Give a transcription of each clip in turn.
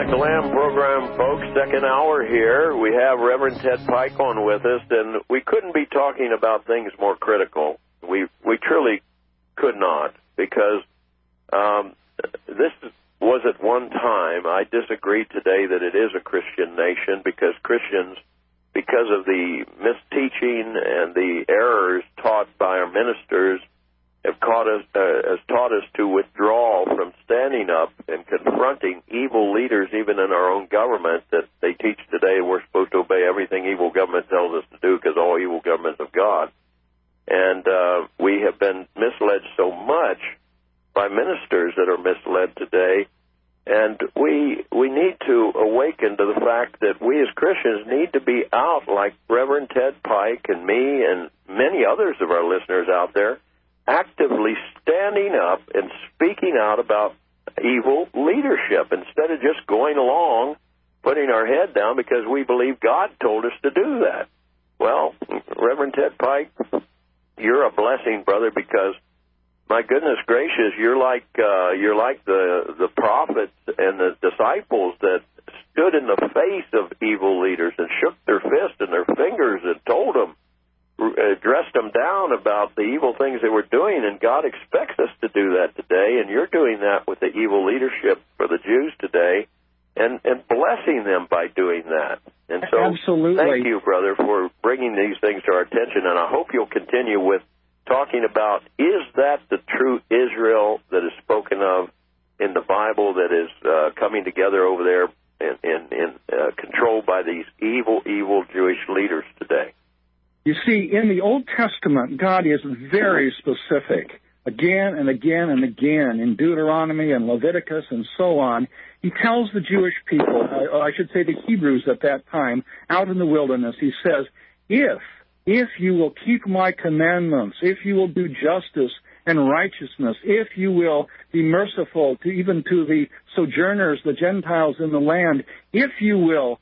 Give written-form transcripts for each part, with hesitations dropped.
Bionic Lamb program, folks. Second hour here. We have Reverend Ted Pike on with us, and we couldn't be talking about things more critical. We truly could not, because this was at one time. I disagree today that it is a Christian nation, because Christians, because of the misteaching and the errors taught by our ministers, have taught us to withdraw from standing up and confronting evil leaders, even in our own government, that they teach today we're supposed to obey everything evil government tells us to do, because all evil government's of God. And we have been misled so much by ministers that are misled today, and we need to awaken to the fact that we as Christians need to be out, like Reverend Ted Pike and me and many others of our listeners out there, actively standing up and speaking out about evil leadership, instead of just going along, putting our head down because we believe God told us to do that. Well, Reverend Ted Pike, you're a blessing, brother, because my goodness gracious, you're like the prophets and the disciples that stood in the face of evil leaders and shook their fist and their fingers and told them, dressed them down about the evil things they were doing, and God expects us to do that today, and you're doing that with the evil leadership for the Jews today, and blessing them by doing that. And so Absolutely. Thank you, brother, for bringing these things to our attention, and I hope you'll continue with talking about, is that the true Israel that is spoken of in the Bible that is coming together over there and controlled by these evil Jewish leaders today? You see, in the Old Testament, God is very specific. Again and again and again, in Deuteronomy and Leviticus and so on, he tells the Jewish people, I should say the Hebrews at that time, out in the wilderness, he says, if you will keep my commandments, if you will do justice and righteousness, if you will be merciful even to the sojourners, the Gentiles in the land, if you will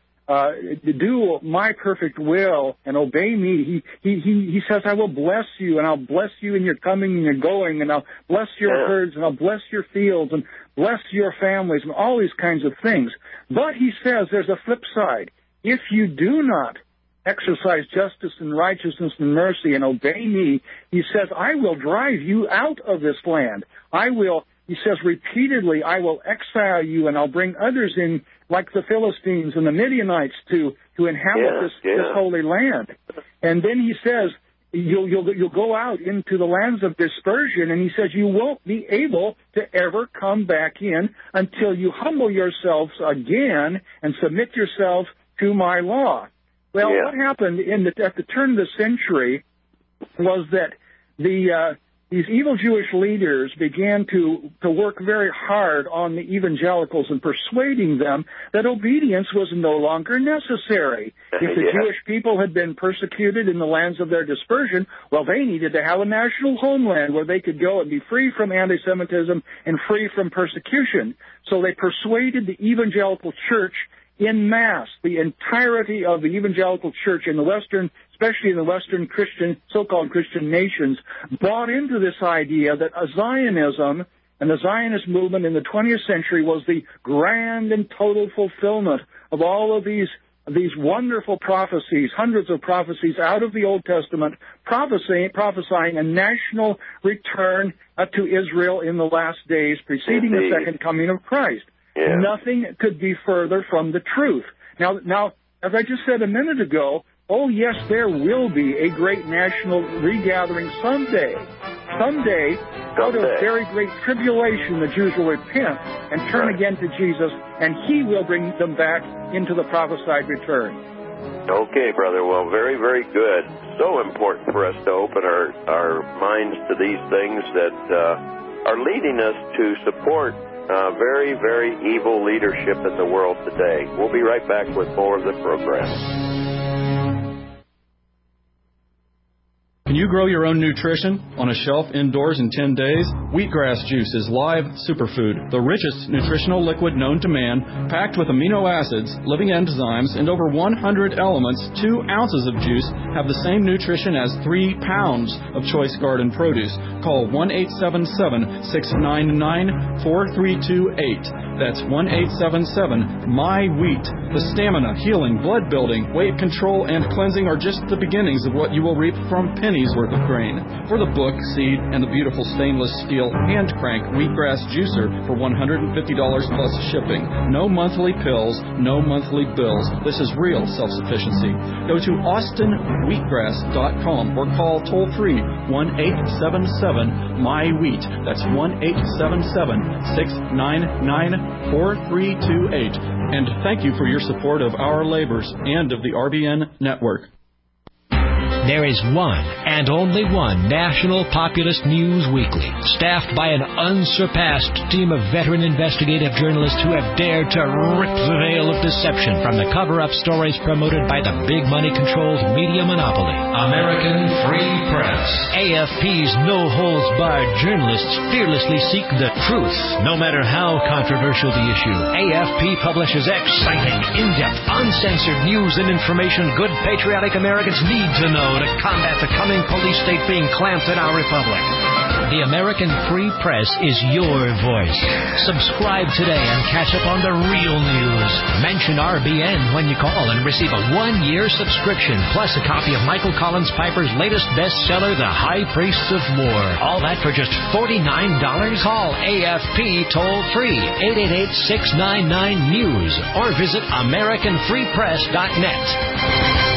do my perfect will and obey me, he says, I will bless you, and I'll bless you in your coming and your going, and I'll bless your herds, and I'll bless your fields, and bless your families, and all these kinds of things. But he says there's a flip side. If you do not exercise justice and righteousness and mercy and obey me, he says, I will drive you out of this land. He says repeatedly, I will exile you, and I'll bring others in, like the Philistines and the Midianites, to inhabit this holy land. And then he says, you'll go out into the lands of dispersion, and he says you won't be able to ever come back in until you humble yourselves again and submit yourselves to my law. Well, what happened at the turn of the century was that these evil Jewish leaders began to work very hard on the evangelicals and persuading them that obedience was no longer necessary. If the Jewish people had been persecuted in the lands of their dispersion, well, they needed to have a national homeland where they could go and be free from anti-Semitism and free from persecution. So they persuaded the evangelical church in mass, the entirety of the evangelical church in the Western, especially in the Western Christian, so-called Christian nations, bought into this idea that Zionism and the Zionist movement in the 20th century was the grand and total fulfillment of all of these wonderful prophecies, hundreds of prophecies out of the Old Testament, prophesying a national return to Israel in the last days preceding the second coming of Christ. Yeah. Nothing could be further from the truth. Now, as I just said a minute ago, oh yes, there will be a great national regathering someday. Out of very great tribulation, the Jews will repent and turn again to Jesus, and he will bring them back into the prophesied return. Okay, brother. Well, very, very good. So important for us to open our minds to these things that are leading us to support very, very evil leadership in the world today. We'll be right back with more of the program. Can you grow your own nutrition on a shelf indoors in 10 days? Wheatgrass juice is live superfood, the richest nutritional liquid known to man, packed with amino acids, living enzymes, and over 100 elements. 2 ounces of juice have the same nutrition as 3 pounds of choice garden produce. Call 1-877-699-4328. That's 1-877-MY-WHEAT. The stamina, healing, blood building, weight control, and cleansing are just the beginnings of what you will reap from pennies worth of grain. For the book, seed, and the beautiful stainless steel hand crank wheatgrass juicer for $150 plus shipping. No monthly pills, no monthly bills. This is real self-sufficiency. Go to austinwheatgrass.com or call toll-free 1-877-MY-WHEAT. That's 1-877-699-4328. And thank you for your support of our labors and of the RBN network. There is one and only one National Populist News Weekly, staffed by an unsurpassed team of veteran investigative journalists who have dared to rip the veil of deception from the cover-up stories promoted by the big money-controlled media monopoly. American Free Press. AFP's no-holds-barred journalists fearlessly seek the truth, no matter how controversial the issue. AFP publishes exciting, in-depth, uncensored news and information good patriotic Americans need to know to combat the coming police state being clamped in our republic. The American Free Press is your voice. Subscribe today and catch up on the real news. Mention RBN when you call and receive a 1-year subscription, plus a copy of Michael Collins Piper's latest bestseller, The High Priests of War. All that for just $49. Call AFP toll-free, 888-699-NEWS, or visit AmericanFreePress.net.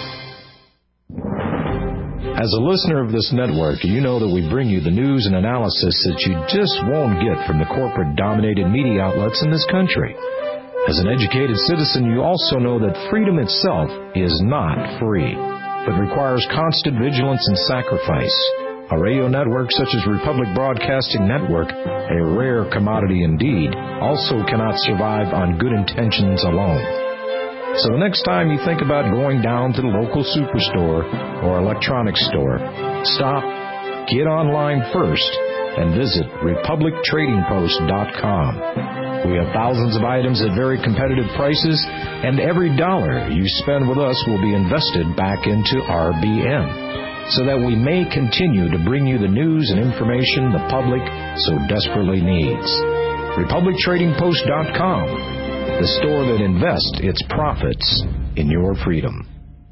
As a listener of this network, you know that we bring you the news and analysis that you just won't get from the corporate-dominated media outlets in this country. As an educated citizen, you also know that freedom itself is not free, but requires constant vigilance and sacrifice. A radio network such as Republic Broadcasting Network, a rare commodity indeed, also cannot survive on good intentions alone. So the next time you think about going down to the local superstore or electronics store, stop, get online first, and visit RepublicTradingPost.com. We have thousands of items at very competitive prices, and every dollar you spend with us will be invested back into RBN, so that we may continue to bring you the news and information the public so desperately needs. RepublicTradingPost.com. The store that invests its profits in your freedom.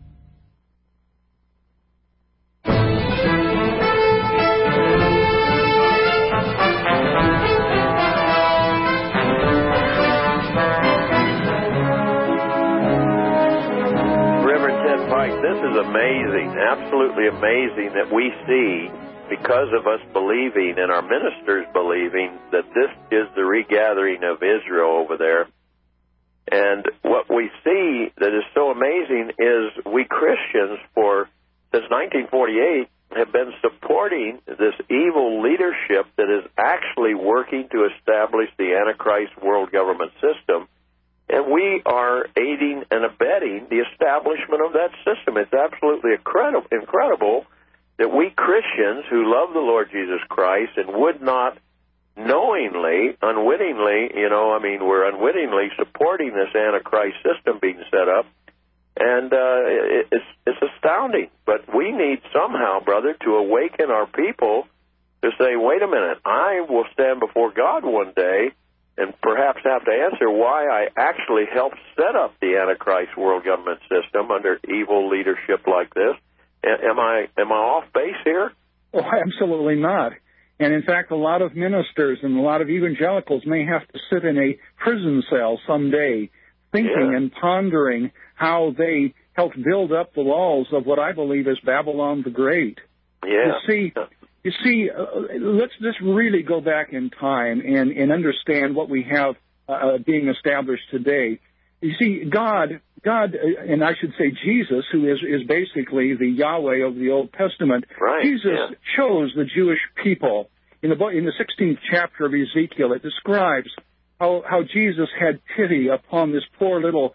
Reverend Ted Pike, this is amazing, absolutely amazing that we see, because of us believing and our ministers believing, that this is the regathering of Israel over there. And what we see that is so amazing is we Christians since 1948 have been supporting this evil leadership that is actually working to establish the Antichrist world government system. And we are aiding and abetting the establishment of that system. It's absolutely incredible that we Christians who love the Lord Jesus Christ and would not unwittingly, we're unwittingly supporting this Antichrist system being set up, and it's astounding. But we need somehow, brother, to awaken our people to say, wait a minute, I will stand before God one day and perhaps have to answer why I actually helped set up the Antichrist world government system under evil leadership like this. Am I off base here? Oh, absolutely not. And in fact, a lot of ministers and a lot of evangelicals may have to sit in a prison cell someday thinking and pondering how they helped build up the walls of what I believe is Babylon the Great. Yeah. You see, let's just really go back in time and understand what we have being established today. You see, God, and I should say Jesus, who is basically the Yahweh of the Old Testament, right. Jesus chose the Jewish people. In the 16th chapter of Ezekiel, it describes how Jesus had pity upon this poor little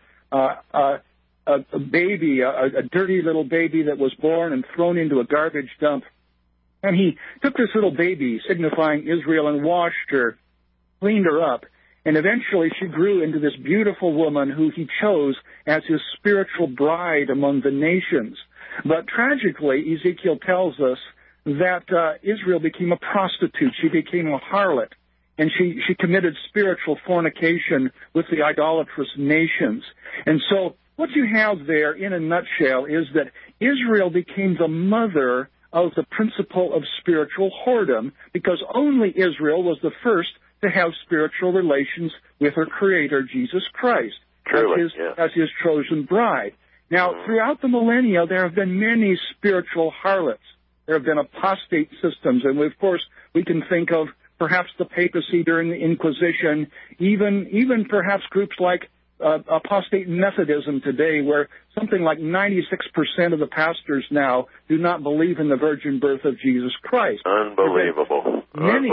baby, a dirty little baby that was born and thrown into a garbage dump. And he took this little baby, signifying Israel, and washed her, cleaned her up. And eventually she grew into this beautiful woman who he chose as his spiritual bride among the nations. But tragically, Ezekiel tells us that Israel became a prostitute. She became a harlot. and she committed spiritual fornication with the idolatrous nations. And so what you have there, in a nutshell, is that Israel became the mother of the principle of spiritual whoredom, because only Israel was the first to have spiritual relations with her Creator, Jesus Christ, as his chosen bride. Now, throughout the millennia, there have been many spiritual harlots. There have been apostate systems, and of course, we can think of perhaps the papacy during the Inquisition, even perhaps groups like apostate Methodism today, where something like 96% of the pastors now do not believe in the virgin birth of Jesus Christ. Unbelievable. Many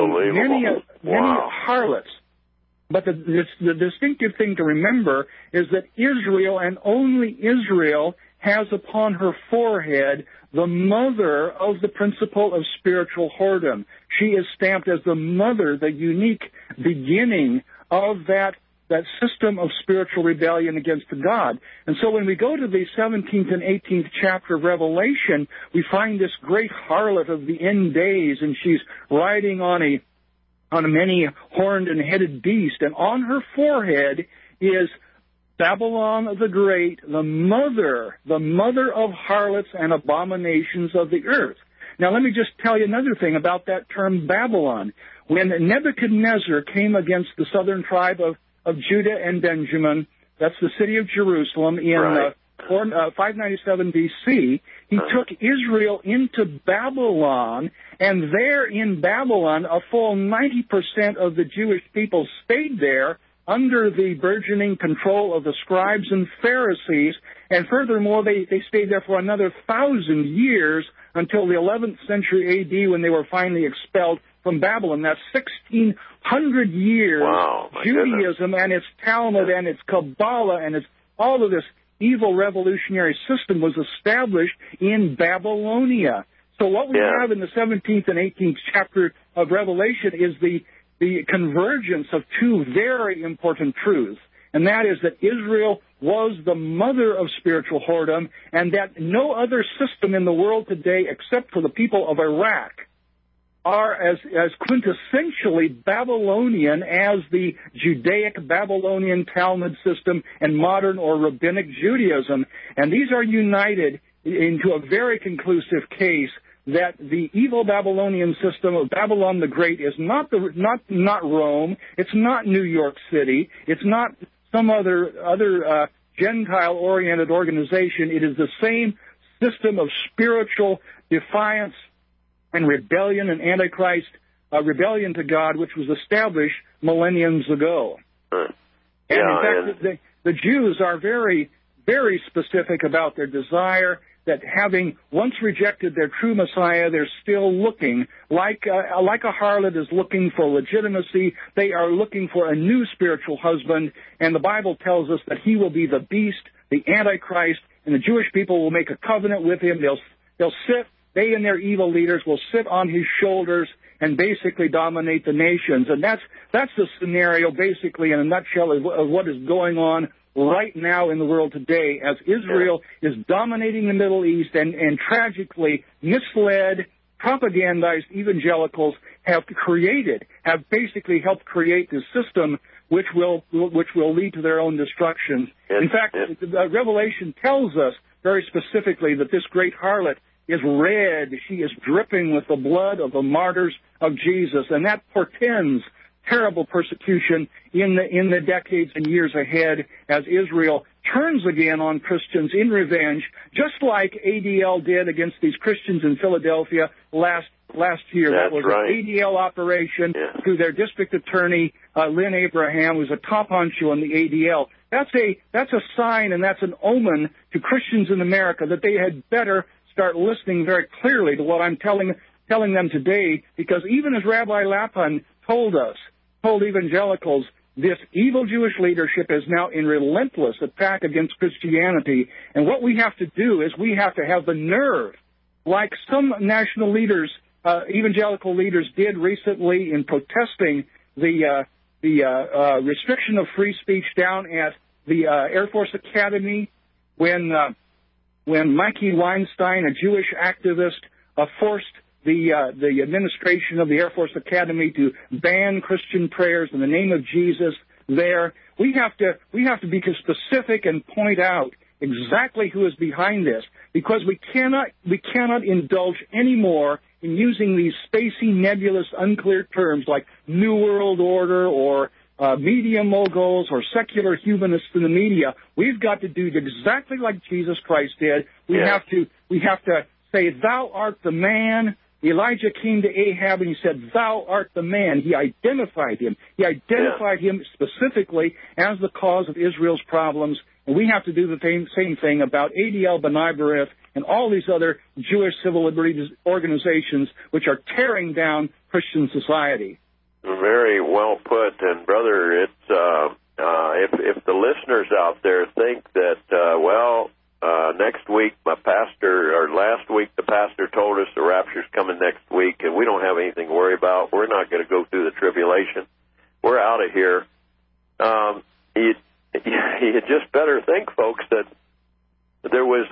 harlots. But the distinctive thing to remember is that Israel, and only Israel, has upon her forehead the mother of the principle of spiritual whoredom. She is stamped as the mother, the unique beginning of that system of spiritual rebellion against God. And so when we go to the 17th and 18th chapter of Revelation, we find this great harlot of the end days, and she's riding on a many-horned and headed beast, and on her forehead is Babylon the Great, the mother of harlots and abominations of the earth. Now, let me just tell you another thing about that term Babylon. When Nebuchadnezzar came against the southern tribe of Judah and Benjamin, that's the city of Jerusalem, in 597 B.C., he took Israel into Babylon, and there in Babylon, a full 90% of the Jewish people stayed there under the burgeoning control of the scribes and Pharisees, and furthermore, they stayed there for another 1,000 years until the 11th century A.D. when they were finally expelled from Babylon. That's 1,600 years. Wow, Judaism and its Talmud and its Kabbalah and its all of this evil revolutionary system was established in Babylonia. So what we have in the 17th and 18th chapter of Revelation is the convergence of two very important truths, and that is that Israel was the mother of spiritual whoredom, and that no other system in the world today, except for the people of Iraq, are as quintessentially Babylonian as the Judaic Babylonian Talmud system and modern or rabbinic Judaism. And these are united into a very conclusive case that the evil Babylonian system of Babylon the Great is not Rome, it's not New York City, it's not some other Gentile-oriented organization. It is the same system of spiritual defiance and rebellion and Antichrist, rebellion to God, which was established millenniums ago. And in fact, the Jews are very, very specific about their desire that having once rejected their true Messiah, they're still looking, like a harlot is looking for legitimacy. They are looking for a new spiritual husband, and the Bible tells us that he will be the beast, the Antichrist, and the Jewish people will make a covenant with him. They'll sit. They and their evil leaders will sit on his shoulders and basically dominate the nations. And that's the scenario, basically, in a nutshell, of what is going on right now in the world today, as Israel is dominating the Middle East, and tragically misled, propagandized evangelicals have basically helped create this system which will lead to their own destruction. In fact, Revelation tells us very specifically that this great harlot is red. She is dripping with the blood of the martyrs of Jesus, and that portends terrible persecution in the decades and years ahead as Israel turns again on Christians in revenge, just like ADL did against these Christians in Philadelphia last year. That was an ADL operation through their district attorney, Lynn Abraham, who's a top honcho in the ADL. That's a sign and that's an omen to Christians in America that they had better start listening very clearly to what I'm telling them today, because even as Rabbi Lapin told evangelicals, this evil Jewish leadership is now in relentless attack against Christianity, and what we have to do is we have to have the nerve, like some national leaders, evangelical leaders did recently in protesting the restriction of free speech down at the Air Force Academy when Mikey Weinstein, a Jewish activist, forced the administration of the Air Force Academy to ban Christian prayers in the name of Jesus there. We have to be specific and point out exactly who is behind this, because we cannot indulge anymore in using these spacey, nebulous, unclear terms like New World Order or media moguls or secular humanists in the media. We've got to do exactly like Jesus Christ did. We have to say, "Thou art the man." Elijah came to Ahab and he said, "Thou art the man." He identified him. He identified him specifically as the cause of Israel's problems. And we have to do the same thing about ADL, B'nai B'rith, and all these other Jewish civil liberties organizations which are tearing down Christian society. Very well put. And, brother, it's if the listeners out there think that, next week last week the pastor told us the rapture's coming next week and we don't have anything to worry about, we're not going to go through the tribulation, we're out of here. You just better think, folks, that there was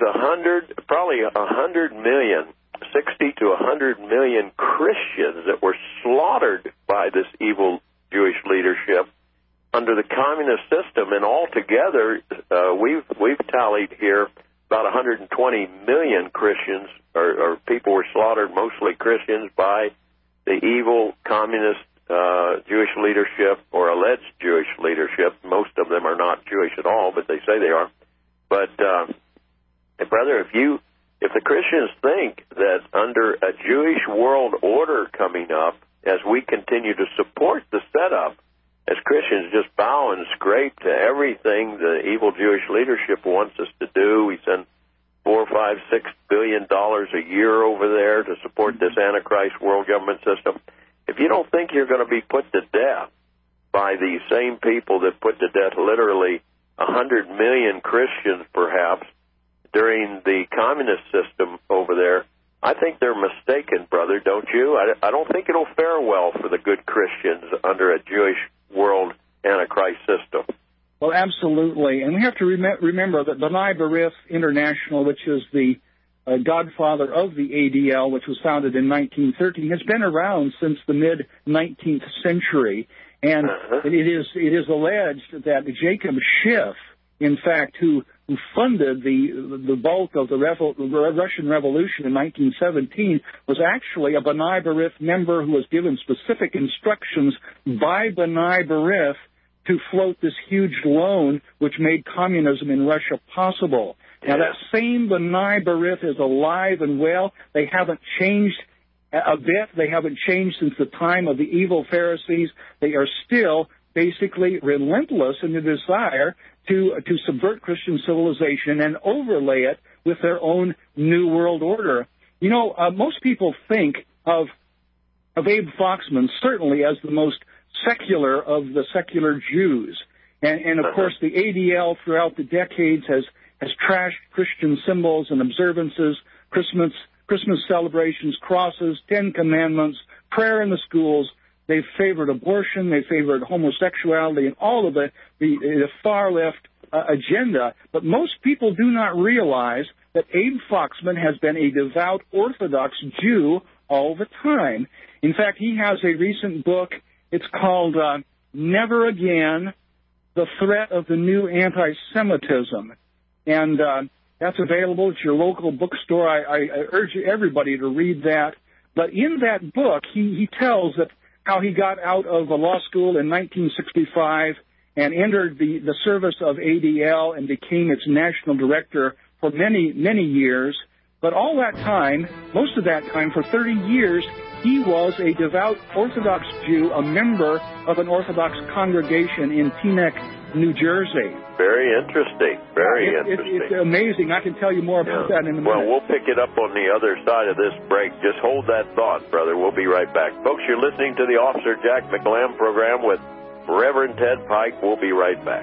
100 million, 60 to 100 million Christians that were slaughtered by this evil Jewish leadership under the communist system, and altogether we've tallied here about 120 million Christians or people were slaughtered, mostly Christians, by the evil communist Jewish leadership or alleged Jewish leadership. Most of them are not Jewish at all, but they say they are. But brother, if the Christians think that under a Jewish world order coming up, as we continue to support the setup, as Christians just bow and scrape to everything the evil Jewish leadership wants us to do, we send $4, $5, $6 billion a year over there to support this Antichrist world government system. If you don't think you're going to be put to death by these same people that put to death literally 100 million Christians, perhaps, during the communist system over there, I think they're mistaken, brother, don't you? I don't think it'll fare well for the good Christians under a Jewish world Antichrist system. Well, absolutely. And we have to remember that B'nai B'rith International, which is the godfather of the ADL, which was founded in 1913, has been around since the mid-19th century. And it is alleged that Jacob Schiff, in fact, who funded the bulk of the Russian Revolution in 1917, was actually a B'nai B'rith member who was given specific instructions by B'nai B'rith to float this huge loan which made communism in Russia possible. Now, that same B'nai B'rith is alive and well. They haven't changed a bit. They haven't changed since the time of the evil Pharisees. They are still basically relentless in the desire to subvert Christian civilization and overlay it with their own New World Order. You know, most people think of Abe Foxman certainly as the most secular of the secular Jews. And of course, the ADL throughout the decades has trashed Christian symbols and observances, Christmas celebrations, crosses, 10 Commandments, prayer in the schools. They've favored abortion, they favored homosexuality, and all of the far left agenda. But most people do not realize that Abe Foxman has been a devout Orthodox Jew all the time. In fact, he has a recent book. It's called Never Again, The Threat of the New Anti-Semitism. And that's available at your local bookstore. I urge everybody to read that. But in that book, he tells that how he got out of law school in 1965 and entered the service of ADL and became its national director for many, many years. But all that time, most of that time, for 30 years, he was a devout Orthodox Jew, a member of an Orthodox congregation in Teaneck, New Jersey. Very interesting. Very interesting. It's amazing. I can tell you more about that in a minute. Well, we'll pick it up on the other side of this break. Just hold that thought, brother. We'll be right back. Folks, you're listening to the Officer Jack McLam program with Reverend Ted Pike. We'll be right back.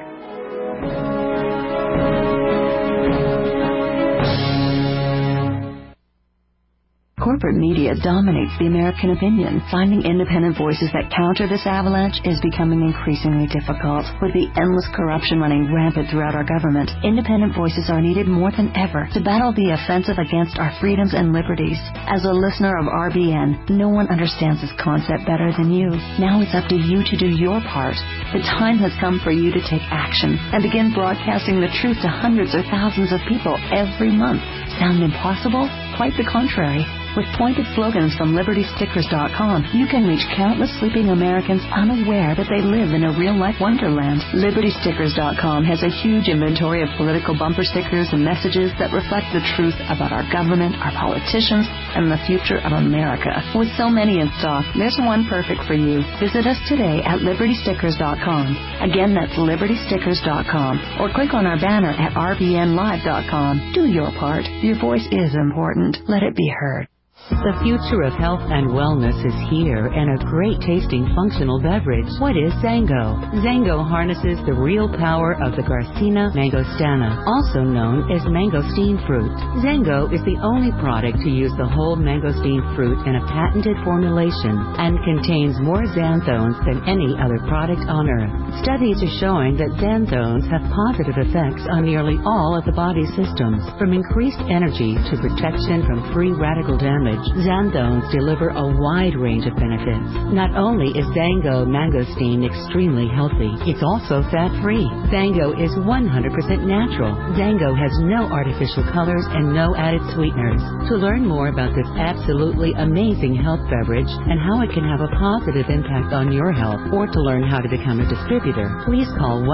Corporate media dominates the American opinion. Finding independent voices that counter this avalanche is becoming increasingly difficult. With the endless corruption running rampant throughout our government, independent voices are needed more than ever to battle the offensive against our freedoms and liberties. As a listener of RBN, no one understands this concept better than you. Now it's up to you to do your part. The time has come for you to take action and begin broadcasting the truth to hundreds or thousands of people every month. Sound impossible? Quite the contrary. With pointed slogans from LibertyStickers.com, you can reach countless sleeping Americans unaware that they live in a real-life wonderland. LibertyStickers.com has a huge inventory of political bumper stickers and messages that reflect the truth about our government, our politicians, and the future of America. With so many in stock, there's one perfect for you. Visit us today at LibertyStickers.com. Again, that's LibertyStickers.com. Or click on our banner at RBNLive.com. Do your part. Your voice is important. Let it be heard. The future of health and wellness is here, and a great-tasting functional beverage. What is Zango? Zango harnesses the real power of the Garcinia mangostana, also known as mangosteen fruit. Zango is the only product to use the whole mangosteen fruit in a patented formulation and contains more xanthones than any other product on Earth. Studies are showing that xanthones have positive effects on nearly all of the body's systems, from increased energy to protection from free radical damage. Xanthones deliver a wide range of benefits. Not only is Zango mangosteen extremely healthy, it's also fat-free. Zango is 100% natural. Zango has no artificial colors and no added sweeteners. To learn more about this absolutely amazing health beverage and how it can have a positive impact on your health, or to learn how to become a distributor, please call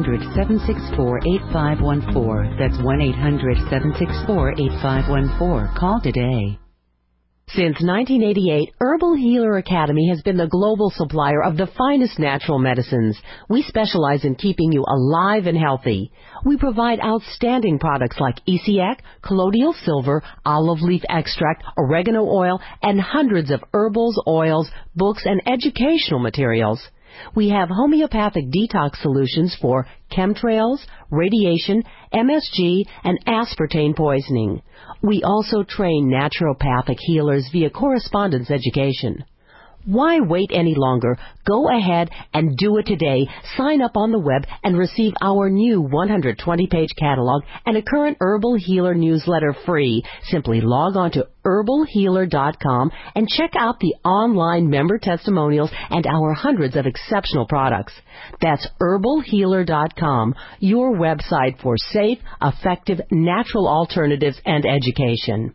1-800-764-8514. That's 1-800-764-8514. Call today. Since 1988, Herbal Healer Academy has been the global supplier of the finest natural medicines. We specialize in keeping you alive and healthy. We provide outstanding products like ECX, colloidal silver, olive leaf extract, oregano oil, and hundreds of herbals, oils, books, and educational materials. We have homeopathic detox solutions for chemtrails, radiation, MSG, and aspartame poisoning. We also train naturopathic healers via correspondence education. Why wait any longer? Go ahead and do it today. Sign up on the web and receive our new 120-page catalog and a current Herbal Healer newsletter free. Simply log on to herbalhealer.com and check out the online member testimonials and our hundreds of exceptional products. That's herbalhealer.com, your website for safe, effective, natural alternatives and education.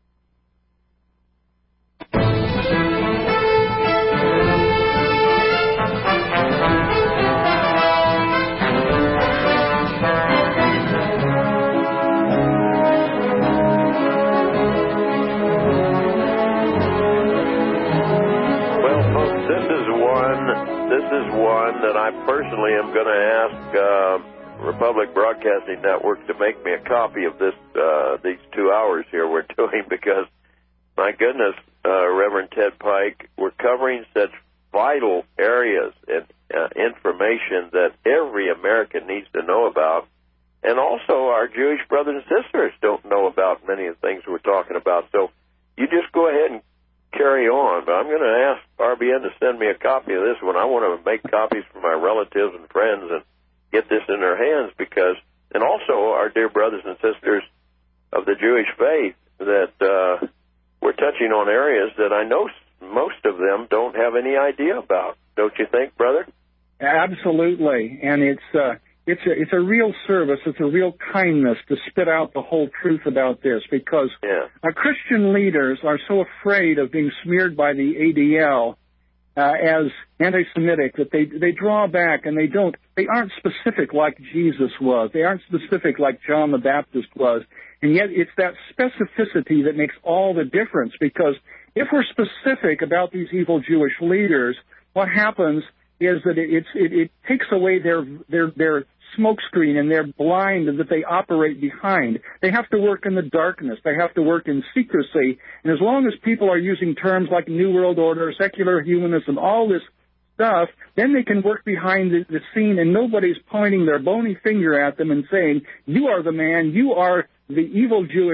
This is one that I personally am going to ask Republic Broadcasting Network to make me a copy of this these 2 hours here we're doing, because, my goodness, Reverend Ted Pike, we're covering such vital areas and information that every American needs to know about, and also our Jewish brothers and sisters don't know about many of the things we're talking about. So you just go ahead and carry on, but I'm going to ask RBN to send me a copy of this one. I want to make copies for my relatives and friends and get this in their hands, because, and also our dear brothers and sisters of the Jewish faith, that we're touching on areas that I know most of them don't have any idea about. Don't you think, brother? Absolutely, and it's a real service. It's a real kindness to spit out the whole truth about this, because our Christian leaders are so afraid of being smeared by the ADL as anti-Semitic that they draw back, and they aren't specific like Jesus was. They aren't specific like John the Baptist was. And yet it's that specificity that makes all the difference, because if we're specific about these evil Jewish leaders, what happens is that it takes away their smokescreen and their blind that they operate behind. They have to work in the darkness. They have to work in secrecy. And as long as people are using terms like New World Order, secular humanism, all this stuff, then they can work behind the scene, and nobody's pointing their bony finger at them and saying, you are the man, you are the evil Jewish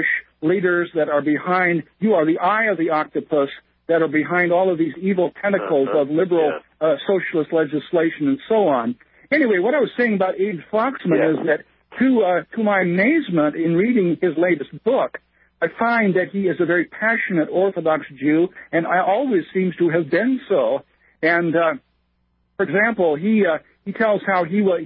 leaders that are behind, you are the eye of the octopus that are behind all of these evil tentacles of liberal socialist legislation and so on. Anyway, what I was saying about Abe Foxman is that to my amazement in reading his latest book, I find that he is a very passionate Orthodox Jew, and I always seems to have been so. And for example, he tells how he was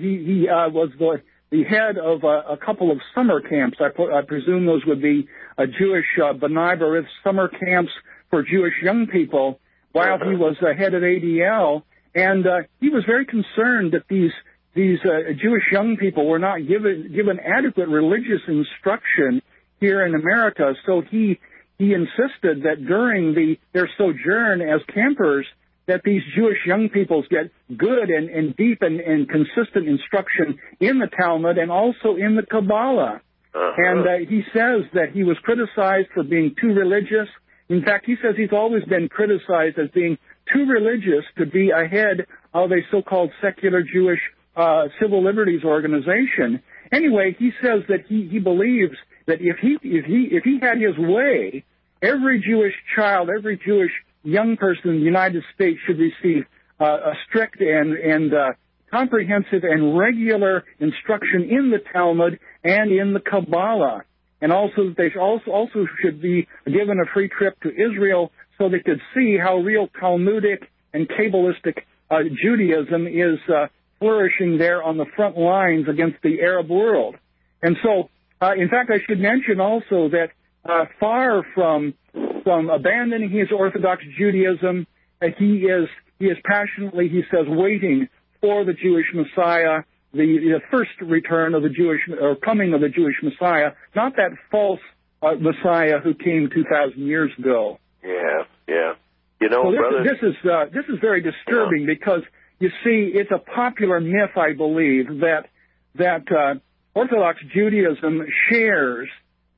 the head of a couple of summer camps. I presume those would be Jewish B'nai B'rith summer camps for Jewish young people while he was head of ADL. And he was very concerned that these Jewish young people were not given adequate religious instruction here in America. So he insisted that during their sojourn as campers, that these Jewish young people get good and deep and consistent instruction in the Talmud and also in the Kabbalah. And he says that he was criticized for being too religious. In fact, he says he's always been criticized as being too religious to be a head of a so-called secular Jewish civil liberties organization. Anyway, he says that he believes that if he had his way, every Jewish child, every Jewish young person in the United States should receive a strict and comprehensive and regular instruction in the Talmud and in the Kabbalah. And also, they also should be given a free trip to Israel so they could see how real Talmudic and Kabbalistic Judaism is flourishing there on the front lines against the Arab world. And so, in fact, I should mention also that far from abandoning his Orthodox Judaism, he is passionately, he says, waiting for the Jewish Messiah, the first return of the Jewish, or coming of the Jewish Messiah, not that false Messiah who came 2,000 years ago. Yeah. You know, so brother, this is very disturbing because, you see, it's a popular myth, I believe, that Orthodox Judaism shares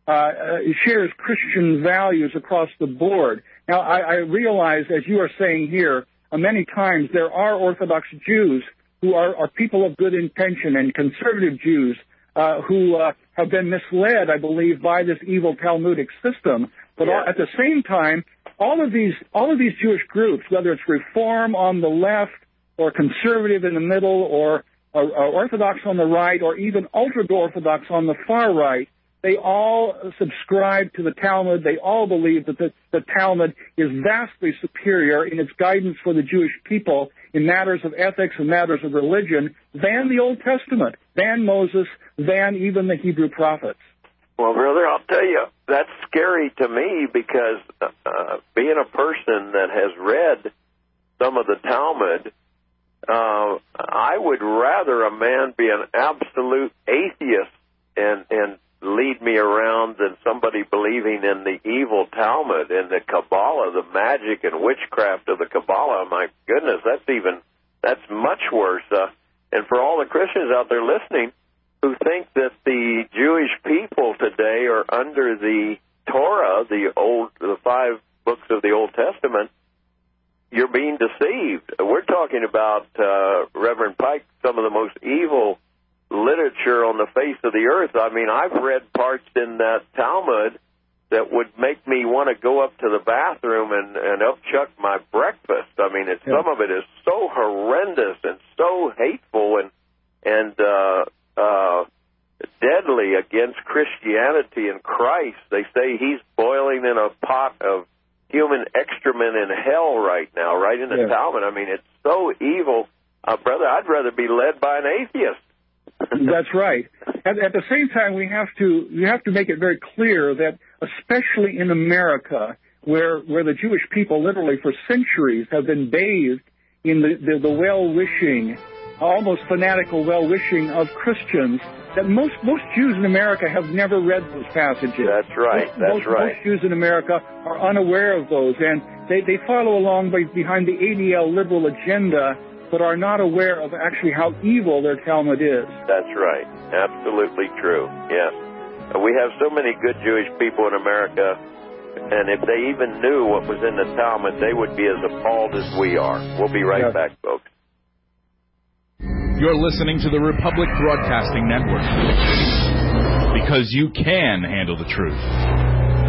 Christian values across the board. Now, I realize, as you are saying here, many times there are Orthodox Jews who are people of good intention and conservative Jews who have been misled, I believe, by this evil Talmudic system. But at the same time, all of these Jewish groups, whether it's Reform on the left or conservative in the middle or Orthodox on the right or even ultra-Orthodox on the far right, they all subscribe to the Talmud. They all believe that the Talmud is vastly superior in its guidance for the Jewish people in matters of ethics and matters of religion than the Old Testament, than Moses, than even the Hebrew prophets. Well, brother, I'll tell you, that's scary to me because being a person that has read some of the Talmud, I would rather a man be an absolute atheist and lead me around than somebody believing in the evil Talmud and the Kabbalah, the magic and witchcraft of the Kabbalah. My goodness, that's much worse. And for all the Christians out there listening who think that the Jewish people today are under the Torah, the 5 books of the Old Testament, you're being deceived. We're talking about, Reverend Pike, some of the most evil literature on the face of the earth. I mean, I've read parts in that Talmud that would make me want to go up to the bathroom and upchuck my breakfast. I mean, some of it is so horrendous and so hateful and deadly against Christianity and Christ. They say he's boiling in a pot of human excrement in hell right now, right in the Talmud. I mean, it's so evil. Brother, I'd rather be led by an atheist. That's right. At the same time, we have to make it very clear that, especially in America, where the Jewish people literally for centuries have been bathed in the well-wishing, almost fanatical well-wishing of Christians, that most Jews in America have never read those passages. That's right. Most Jews in America are unaware of those, and they follow along behind the ADL liberal agenda, but are not aware of actually how evil their Talmud is. That's right. Absolutely true. Yes. We have so many good Jewish people in America, and if they even knew what was in the Talmud, they would be as appalled as we are. We'll be right back, folks. You're listening to the Republic Broadcasting Network, because you can handle the truth.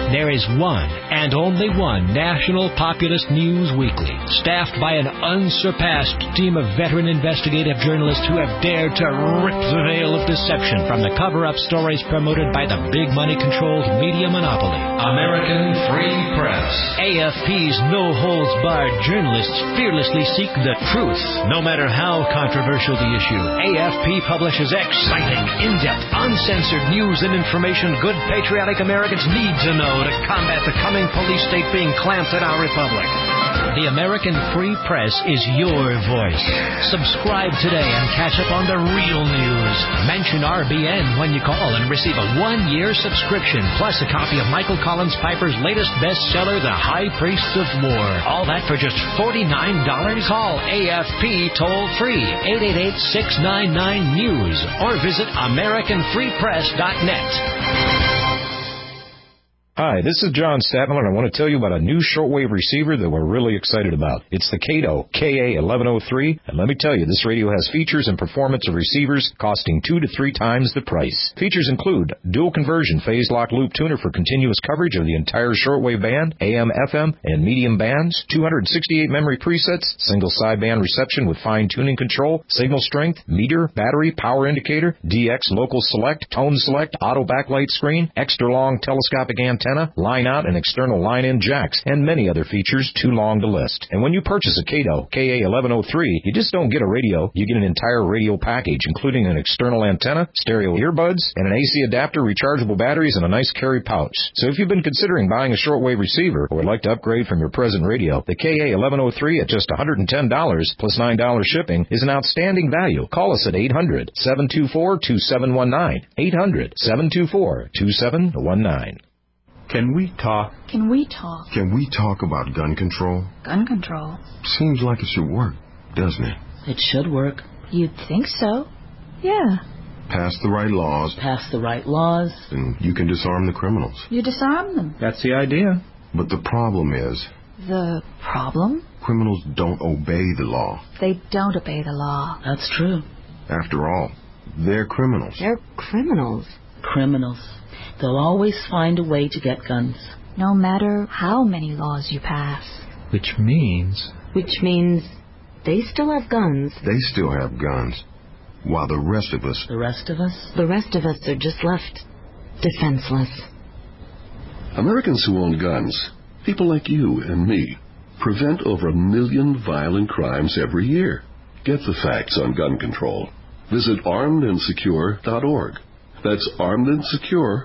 There is one and only one national populist news weekly, staffed by an unsurpassed team of veteran investigative journalists who have dared to rip the veil of deception from the cover-up stories promoted by the big money-controlled media monopoly. American Free Press. AFP's no-holds-barred journalists fearlessly seek the truth, no matter how controversial the issue. AFP publishes exciting, in-depth, uncensored news and information good patriotic Americans need to know to combat the coming police state being clamped at our republic. The American Free Press is your voice. Subscribe today and catch up on the real news. Mention RBN when you call and receive a 1-year subscription, plus a copy of Michael Collins Piper's latest bestseller, The High Priests of War. All that for just $49. Call AFP toll-free, 888-699-NEWS, or visit AmericanFreePress.net. Hi, this is John Statman, and I want to tell you about a new shortwave receiver that we're really excited about. It's the Kato KA1103, and let me tell you, this radio has features and performance of receivers costing 2 to 3 times the price. Features include dual conversion phase lock loop tuner for continuous coverage of the entire shortwave band, AM, FM, and medium bands, 268 memory presets, single sideband reception with fine tuning control, signal strength, meter, battery, power indicator, DX local select, tone select, auto backlight screen, extra long telescopic antenna, line out and external line-in jacks, and many other features too long to list. And when you purchase a Kato KA1103, you just don't get a radio, you get an entire radio package, including an external antenna, stereo earbuds, and an AC adapter, rechargeable batteries, and a nice carry pouch. So if you've been considering buying a shortwave receiver or would like to upgrade from your present radio, the KA1103 at just $110 plus $9 shipping is an outstanding value. Call us at 800-724-2719. 800-724-2719. Can we talk? Can we talk? Can we talk about gun control? Gun control? Seems like it should work, doesn't it? It should work. You'd think so. Yeah. Pass the right laws. Pass the right laws. And you can disarm the criminals. You disarm them. That's the idea. But the problem is... The problem? Criminals don't obey the law. They don't obey the law. That's true. After all, they're criminals. They're criminals. Criminals. They'll always find a way to get guns. No matter how many laws you pass. Which means they still have guns. They still have guns. While the rest of us... The rest of us? The rest of us are just left defenseless. Americans who own guns, people like you and me, prevent over 1 million violent crimes every year. Get the facts on gun control. Visit armedandsecure.org. That's armedandsecure.org.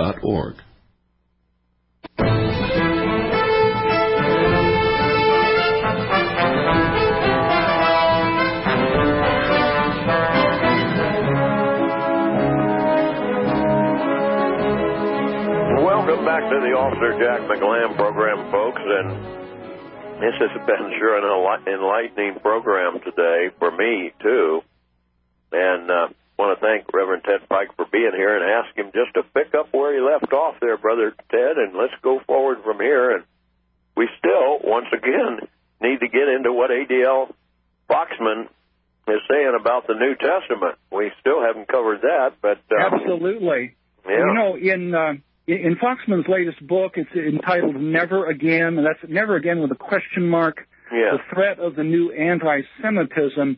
Welcome back to the Officer Jack McGlam program, folks, and this has been sure an enlightening program today for me, too, and I want to thank Reverend Ted Pike for being here and ask him just to pick up where he left off there, Brother Ted, and let's go forward from here. And we still, once again, need to get into what A.D.L. Foxman is saying about the New Testament. We still haven't covered that, but... Absolutely. Yeah. You know, in Foxman's latest book, it's entitled Never Again, and that's Never Again with a question mark, yeah. The Threat of the New Anti-Semitism.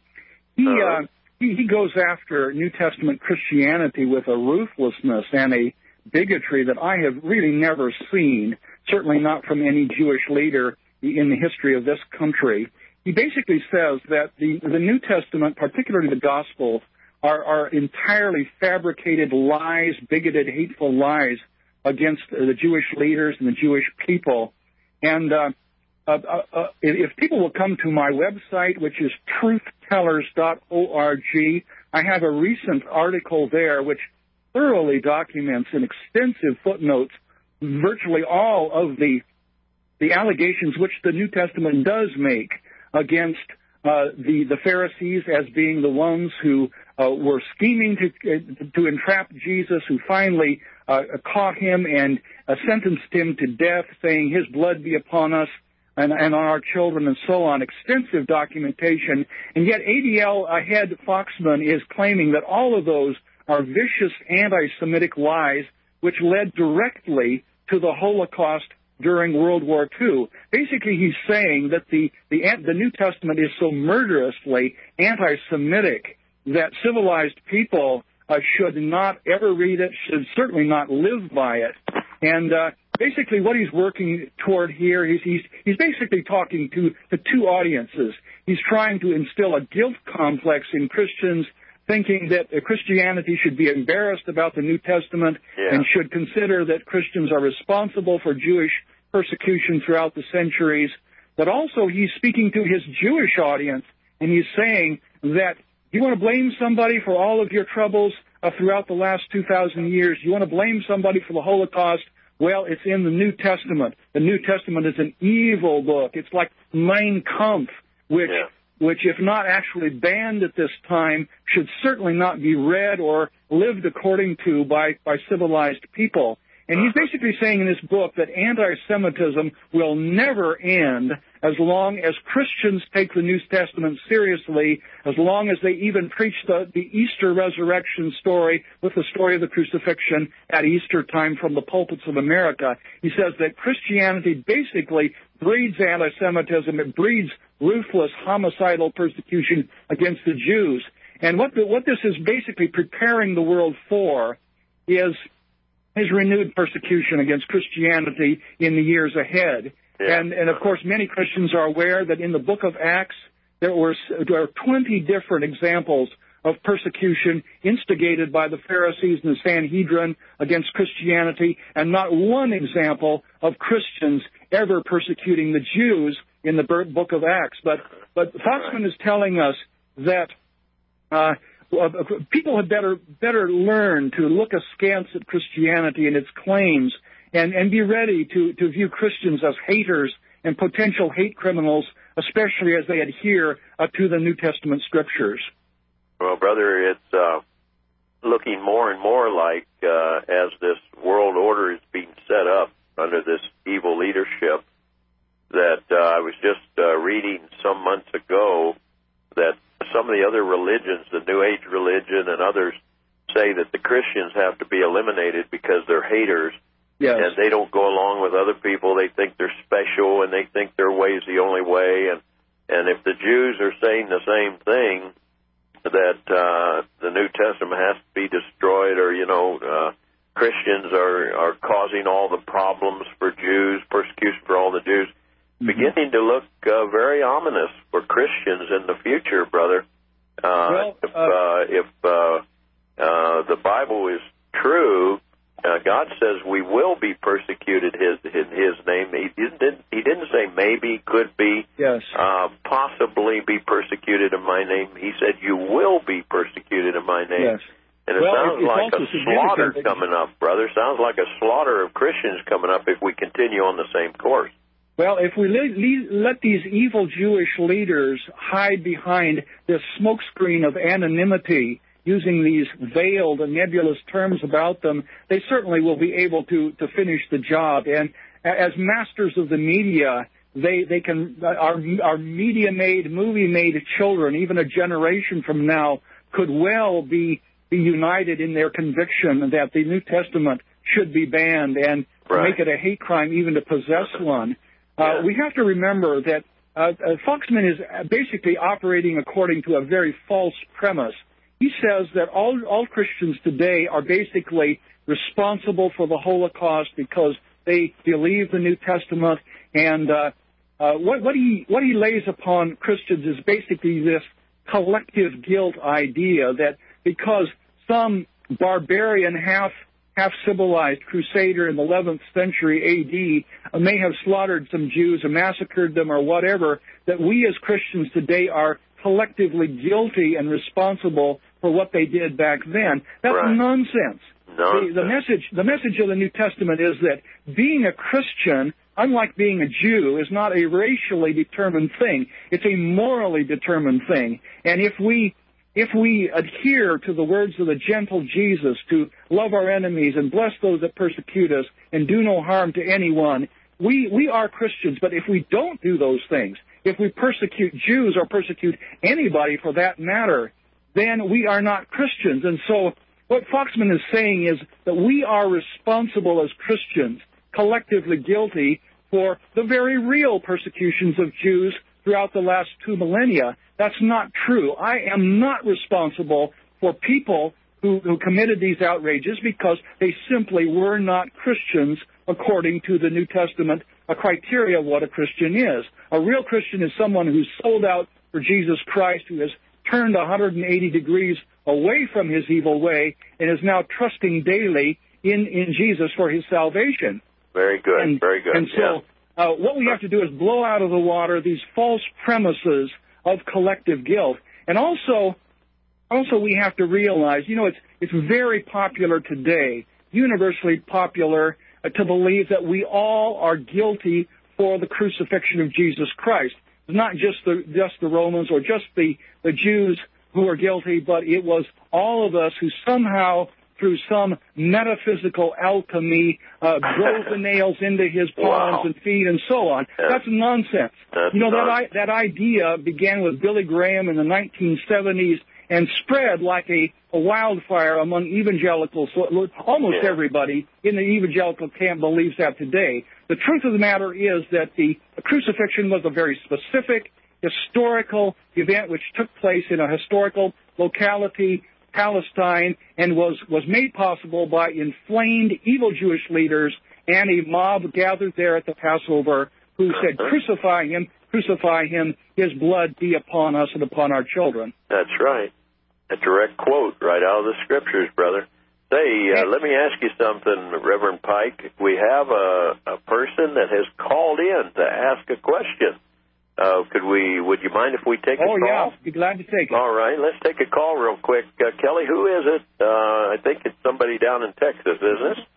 He goes after New Testament Christianity with a ruthlessness and a bigotry that I have really never seen, certainly not from any Jewish leader in the history of this country. He basically says that the New Testament, particularly the Gospels, are entirely fabricated lies, bigoted, hateful lies against the Jewish leaders and the Jewish people. And if people will come to my website, which is truthtellers.org, I have a recent article there which thoroughly documents in extensive footnotes virtually all of the allegations which the New Testament does make against the Pharisees as being the ones who were scheming to entrap Jesus, who finally caught him and sentenced him to death, saying, "His blood be upon us and on our children," and so on. Extensive documentation. And yet ADL head Foxman is claiming that all of those are vicious anti-Semitic lies which led directly to the Holocaust during World War II. Basically, he's saying that the New Testament is so murderously anti-Semitic that civilized people should not ever read it, should certainly not live by it. And basically what he's working toward here, he's basically talking to two audiences. He's trying to instill a guilt complex in Christians, thinking that Christianity should be embarrassed about the New Testament and should consider that Christians are responsible for Jewish persecution throughout the centuries. But also he's speaking to his Jewish audience, and he's saying that you want to blame somebody for all of your troubles throughout the last 2,000 years. You want to blame somebody for the Holocaust. Well, it's in the New Testament. The New Testament is an evil book. It's like Mein Kampf, which, if not actually banned at this time, should certainly not be read or lived according to by civilized people. And he's basically saying in this book that anti-Semitism will never end as long as Christians take the New Testament seriously, as long as they even preach the Easter resurrection story with the story of the crucifixion at Easter time from the pulpits of America. He says that Christianity basically breeds anti-Semitism. It breeds ruthless, homicidal persecution against the Jews. And what this is basically preparing the world for is renewed persecution against Christianity in the years ahead. And of course, many Christians are aware that in the book of Acts, there are 20 different examples of persecution instigated by the Pharisees and the Sanhedrin against Christianity, and not one example of Christians ever persecuting the Jews in the book of Acts. But Foxman is telling us that people had better learn to look askance at Christianity and its claims and be ready to view Christians as haters and potential hate criminals, especially as they adhere to the New Testament scriptures. Well, brother, it's looking more and more like as this world order is being set up under this evil leadership that I was just reading some months ago that some of the other religions, the New Age religion and others, say that the Christians have to be eliminated because they're haters. Yes. And they don't go along with other people. They think they're special, and they think their way is the only way. And if the Jews are saying the same thing, that the New Testament has to be destroyed, or, Christians are causing all the problems for Jews, persecution for all the Jews, beginning to look very ominous for Christians in the future, brother. If the Bible is true, God says we will be persecuted in His name. He didn't say maybe, could be, possibly be persecuted in my name. He said you will be persecuted in my name. Yes. And it sounds like a slaughter coming up, brother. Sounds like a slaughter of Christians coming up if we continue on the same course. Well, if we let these evil Jewish leaders hide behind this smokescreen of anonymity, using these veiled and nebulous terms about them, they certainly will be able to finish the job. And as masters of the media, they can, our media-made, movie-made children, even a generation from now, could well be united in their conviction that the New Testament should be banned and make it a hate crime even to possess one. We have to remember that Foxman is basically operating according to a very false premise. He says that all Christians today are basically responsible for the Holocaust because they believe the New Testament, and what he lays upon Christians is basically this collective guilt idea that because some barbarian half-civilized crusader in the 11th century A.D. may have slaughtered some Jews and massacred them or whatever, that we as Christians today are collectively guilty and responsible for what they did back then. That's nonsense. The message of the New Testament is that being a Christian, unlike being a Jew, is not a racially determined thing. It's a morally determined thing. And if we adhere to the words of the gentle Jesus to love our enemies and bless those that persecute us and do no harm to anyone, we are Christians. But if we don't do those things, if we persecute Jews or persecute anybody for that matter, then we are not Christians. And so what Foxman is saying is that we are responsible as Christians collectively guilty for the very real persecutions of Jews throughout the last 2 millennia. That's not true. I am not responsible for people who committed these outrages because they simply were not Christians according to the New Testament criteria of what a Christian is. A real Christian is someone who's sold out for Jesus Christ, who has turned 180 degrees away from his evil way and is now trusting daily in Jesus for his salvation. Very good, very good. And so what we have to do is blow out of the water these false premises of collective guilt. And also we have to realize, it's very popular today, universally popular, to believe that we all are guilty for the crucifixion of Jesus Christ. It's not just the Romans or just the Jews who are guilty, but it was all of us who somehow, through some metaphysical alchemy, drove the nails into his palms and feet and so on. That's nonsense. That idea began with Billy Graham in the 1970s and spread like a wildfire among evangelicals. So almost everybody in the evangelical camp believes that today. The truth of the matter is that the crucifixion was a very specific, historical event which took place in a historical locality, Palestine, and was made possible by inflamed evil Jewish leaders and a mob gathered there at the Passover who said, crucify him, his blood be upon us and upon our children. That's right. A direct quote right out of the Scriptures, brother. Say, let me ask you something, Reverend Pike. We have a person that has called in to ask a question. Would you mind if we take a call? Oh, yeah, be glad to take it. All right, let's take a call real quick. Kelly, who is it? I think it's somebody down in Texas, isn't it?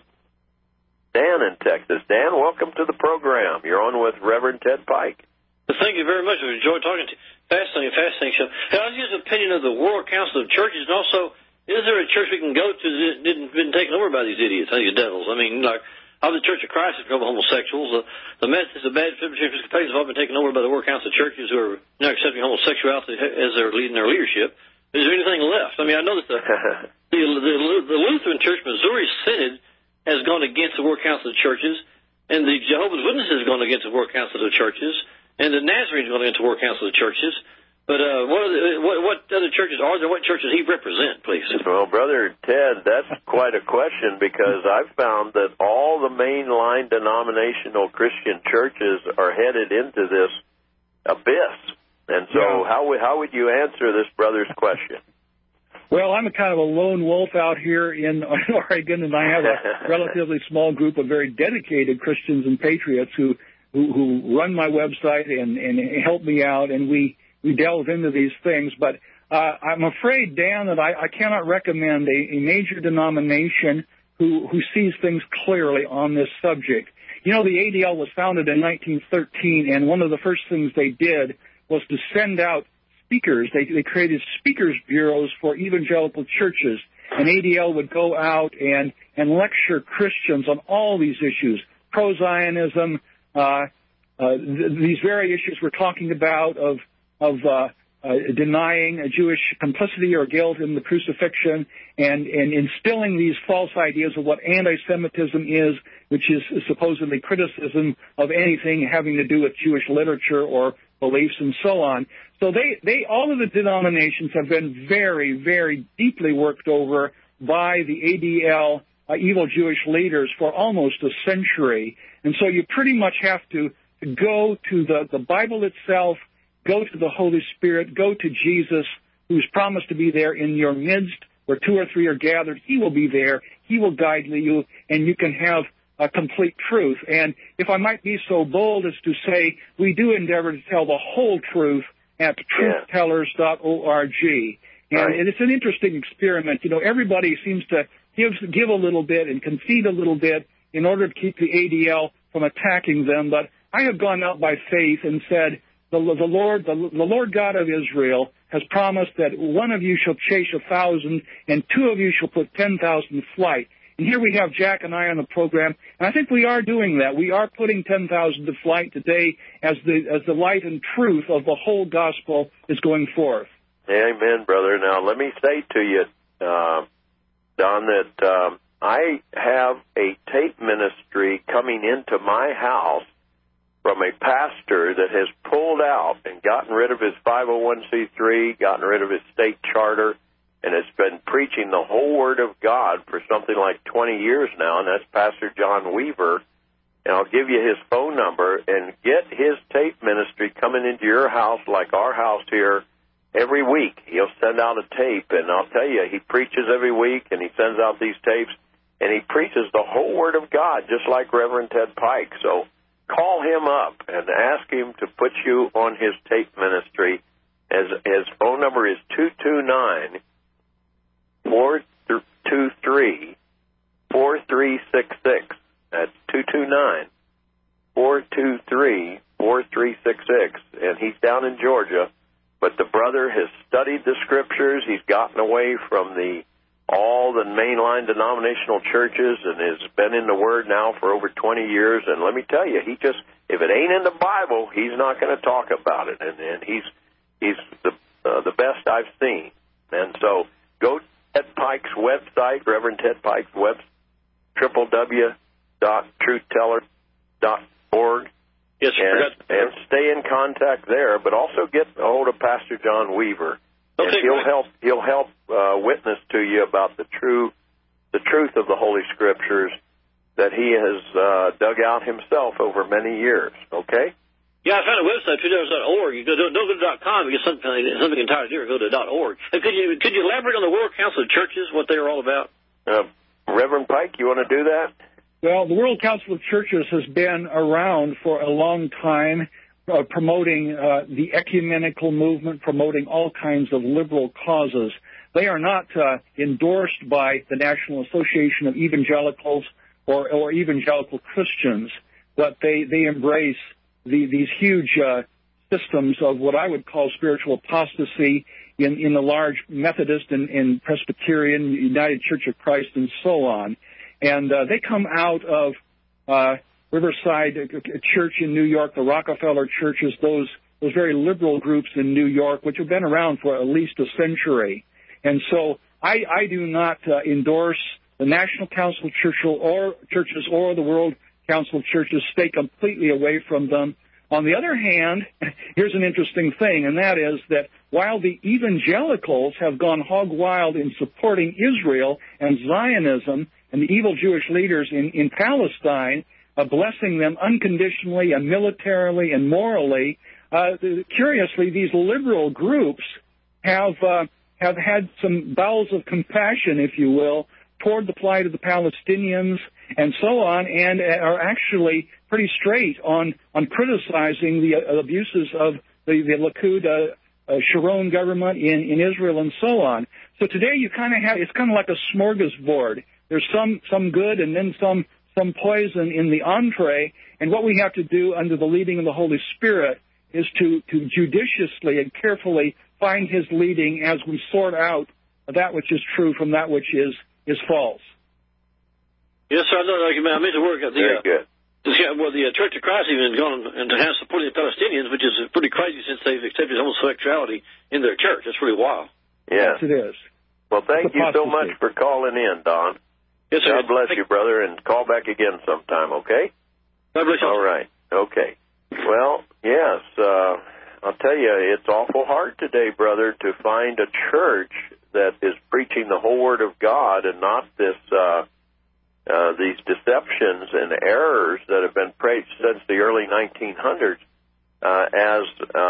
Dan in Texas. Dan, welcome to the program. You're on with Reverend Ted Pike. Thank you very much. I enjoyed talking to you. Fascinating show. How's your opinion of the World Council of Churches, and also, is there a church we can go to that been taken over by these idiots, these devils? I mean, like, how the Church of Christ is over homosexuals. The Methodists, the Baptists, Episcopalians have all been taken over by the World Council of Churches who are now accepting homosexuality as their leadership. Is there anything left? I mean, I know that the Lutheran Church Missouri Synod has gone against the World Council of Churches, and the Jehovah's Witnesses have gone against the World Council of Churches, and the Nazarenes have gone against the World Council of Churches. But what other churches are there? What churches he represent, please? Well, Brother Ted, that's quite a question because I've found that all the mainline denominational Christian churches are headed into this abyss. And so how would you answer this brother's question? Well, I'm a kind of a lone wolf out here in Oregon, and I have a relatively small group of very dedicated Christians and patriots who run my website and help me out, and we delve into these things. But I'm afraid, Dan, that I cannot recommend a major denomination who sees things clearly on this subject. The ADL was founded in 1913, and one of the first things they did was to send out speakers. They created speakers bureaus for evangelical churches, and ADL would go out and lecture Christians on all these issues, pro-Zionism, these very issues we're talking about of denying a Jewish complicity or guilt in the crucifixion and instilling these false ideas of what anti-Semitism is, which is supposedly criticism of anything having to do with Jewish literature or beliefs and so on. So they all of the denominations have been very, very deeply worked over by the ADL evil Jewish leaders for almost a century. And so you pretty much have to go to the Bible itself, go to the Holy Spirit, go to Jesus, who's promised to be there in your midst, where 2 or 3 are gathered. He will be there. He will guide you, and you can have a complete truth. And if I might be so bold as to say, we do endeavor to tell the whole truth at truthtellers.org. And it's an interesting experiment. Everybody seems to give a little bit and concede a little bit in order to keep the ADL from attacking them. But I have gone out by faith and said, the Lord God of Israel has promised that one of you shall chase 1,000 and 2 of you shall put 10,000 to flight. And here we have Jack and I on the program, and I think we are doing that. We are putting 10,000 to flight today as the light and truth of the whole gospel is going forth. Amen, brother. Now, let me say to you, Don, that I have a tape ministry coming into my house from a pastor that has pulled out and gotten rid of his 501c3, gotten rid of his state charter, and has been preaching the whole Word of God for something like 20 years now, and that's Pastor John Weaver. And I'll give you his phone number, and get his tape ministry coming into your house like our house here every week. He'll send out a tape, and I'll tell you, he preaches every week, and he sends out these tapes, and he preaches the whole Word of God, just like Reverend Ted Pike. So call him up and ask him to put you on his tape ministry. His phone number is 229-423-4366. That's 229-423-4366. And he's down in Georgia. But the brother has studied the Scriptures. He's gotten away from all the mainline denominational churches and has been in the Word now for over 20 years. And let me tell you, if it ain't in the Bible, he's not going to talk about it. And he's the best I've seen. And so go to Ted Pike's website, Reverend Ted Pike's website, www.truthteller.org. Yes, and stay in contact there, but also get a hold of Pastor John Weaver. Okay, and he'll help witness to you about the truth of the Holy Scriptures that he has dug out himself over many years. Okay? Yeah, I found a website, truthtellers.org. You don't go to .com, you get something entirely different. Go to .org. Could you elaborate on the World Council of Churches, what they are all about? Reverend Pike, you want to do that? Well, the World Council of Churches has been around for a long time, promoting the ecumenical movement, promoting all kinds of liberal causes. They are not endorsed by the National Association of Evangelicals or Evangelical Christians, but they embrace these huge systems of what I would call spiritual apostasy in the large Methodist and Presbyterian, United Church of Christ, and so on. And they come out of Riverside Church in New York, the Rockefeller churches, those very liberal groups in New York, which have been around for at least a century. And so I do not endorse the National Council of Churches or the World Council of Churches. Stay completely away from them. On the other hand, here's an interesting thing, and that is that while the evangelicals have gone hog wild in supporting Israel and Zionism and the evil Jewish leaders in Palestine, blessing them unconditionally and militarily and morally, curiously, these liberal groups have had some bowels of compassion, if you will, toward the plight of the Palestinians and so on, and are actually pretty straight on criticizing the abuses of the Likud Sharon government in Israel and so on. So today you kind of have, it's kind of like a smorgasbord. There's some good and then some poison in the entree, and what we have to do under the leading of the Holy Spirit is to judiciously and carefully find His leading as we sort out that which is true from that which is false. Yes, sir. I made the work. Very good. Well, the Church of Christ even gone and has supported the Palestinians, which is pretty crazy since they've accepted homosexuality in their church. That's really wild. Yes, it is. Well, thank you so much for calling in, Don. Yes, sir. God bless you, brother, and call back again sometime, okay? God bless you. All right. Okay. Well, yes, I'll tell you, it's awful hard today, brother, to find a church that is preaching the whole Word of God and not these deceptions and errors that have been preached since the early 1900s, as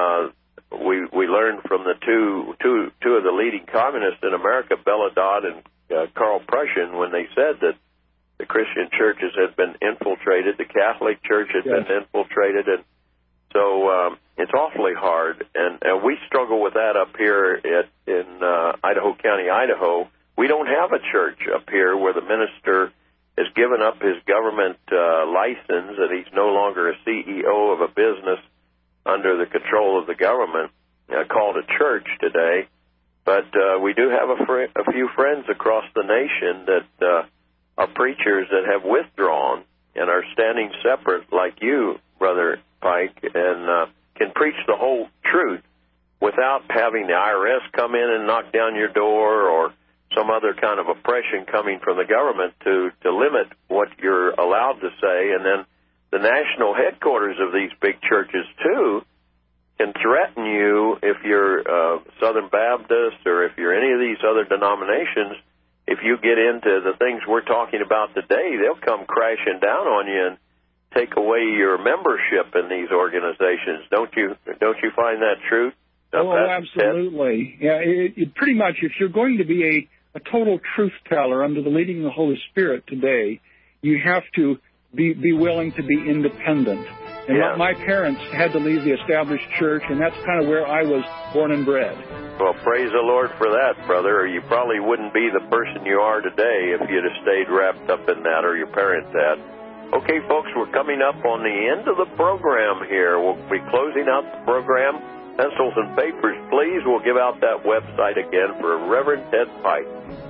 we learned from the two of the leading communists in America, Bella Dodd and Carl Prussian, when they said that the Christian churches had been infiltrated, the Catholic Church had been infiltrated, and so it's awfully hard, and we struggle with that up here in Idaho County, Idaho. We don't have a church up here where the minister has given up his government license and he's no longer a CEO of a business under the control of the government, called a church today. But we do have a few friends across the nation that are preachers that have withdrawn and are standing separate like you, Brother Pike, and can preach the whole truth without having the IRS come in and knock down your door or some other kind of oppression coming from the government to limit what you're allowed to say. And then the national headquarters of these big churches, too, can threaten you if you're Southern Baptist or if you're any of these other denominations. If you get into the things we're talking about today, they'll come crashing down on you and take away your membership in these organizations. Don't you find that true? Oh, absolutely. Yeah, it pretty much, if you're going to be a total truth teller under the leading of the Holy Spirit today, you have to be willing to be independent. And my parents had to leave the established church, and that's kind of where I was born and bred. Well, praise the Lord for that, brother. Or you probably wouldn't be the person you are today if you'd have stayed wrapped up in that, or your parents had. Okay, folks, we're coming up on the end of the program here. We'll be closing out the program. Pencils and papers, please. We'll give out that website again for Reverend Ted Pike.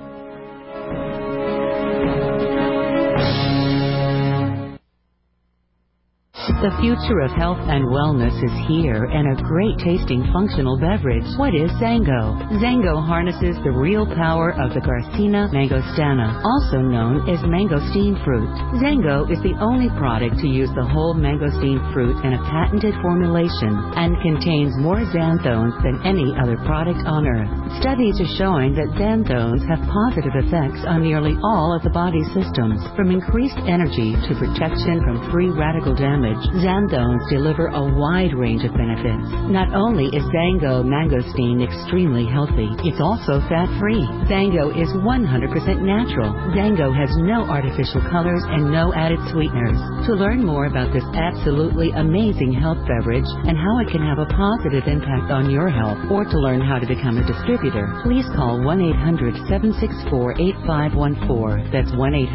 The future of health and wellness is here, and a great tasting functional beverage. What is Zango? Zango harnesses the real power of the Garcinia mangostana, also known as mangosteen fruit. Zango is the only product to use the whole mangosteen fruit in a patented formulation and contains more xanthones than any other product on earth. Studies are showing that xanthones have positive effects on nearly all of the body's systems, from increased energy to protection from free radical damage. Xanthones deliver a wide range of benefits. Not only is Zango mangosteen extremely healthy, it's also fat-free. Zango is 100% natural. Zango has no artificial colors and no added sweeteners. To learn more about this absolutely amazing health beverage and how it can have a positive impact on your health, or to learn how to become a distributor, please call 1-800-764-8514. That's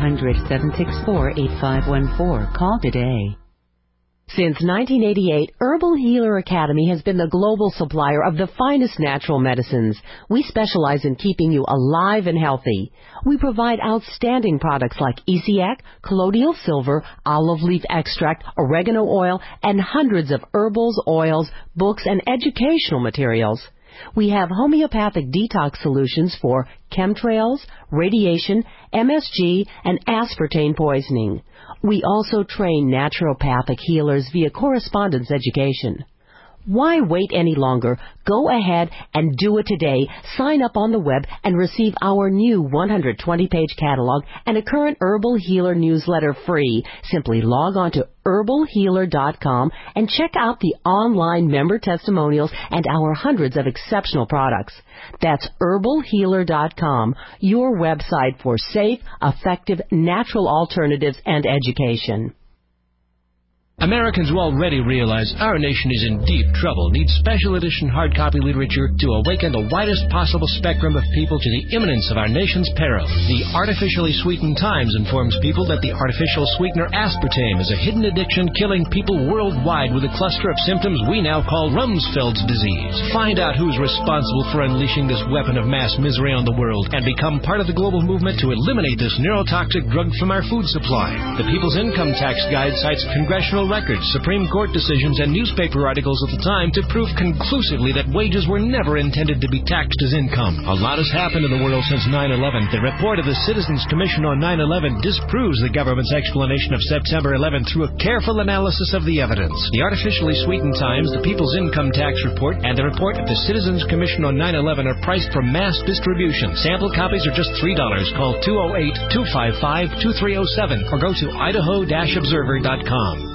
1-800-764-8514. Call today. Since 1988, Herbal Healer Academy has been the global supplier of the finest natural medicines. We specialize in keeping you alive and healthy. We provide outstanding products like Essiac, colloidal silver, olive leaf extract, oregano oil, and hundreds of herbals, oils, books, and educational materials. We have homeopathic detox solutions for chemtrails, radiation, MSG, and aspartame poisoning. We also train naturopathic healers via correspondence education. Why wait any longer? Go ahead and do it today. Sign up on the web and receive our new 120-page catalog and a current Herbal Healer newsletter free. Simply log on to herbalhealer.com and check out the online member testimonials and our hundreds of exceptional products. That's herbalhealer.com, your website for safe, effective, natural alternatives and education. Americans who already realize our nation is in deep trouble need special edition hard copy literature to awaken the widest possible spectrum of people to the imminence of our nation's peril. The Artificially Sweetened Times informs people that the artificial sweetener aspartame is a hidden addiction killing people worldwide with a cluster of symptoms we now call Rumsfeld's disease. Find out who's responsible for unleashing this weapon of mass misery on the world and become part of the global movement to eliminate this neurotoxic drug from our food supply. The People's Income Tax Guide cites congressional records, Supreme Court decisions, and newspaper articles of the time to prove conclusively that wages were never intended to be taxed as income. A lot has happened in the world since 9/11. The report of the Citizens Commission on 9/11 disproves the government's explanation of September 11 through a careful analysis of the evidence. The Artificially Sweetened Times, the People's Income Tax Report, and the report of the Citizens Commission on 9/11 are priced for mass distribution. Sample copies are just $3. Call 208-255-2307 or go to idaho-observer.com.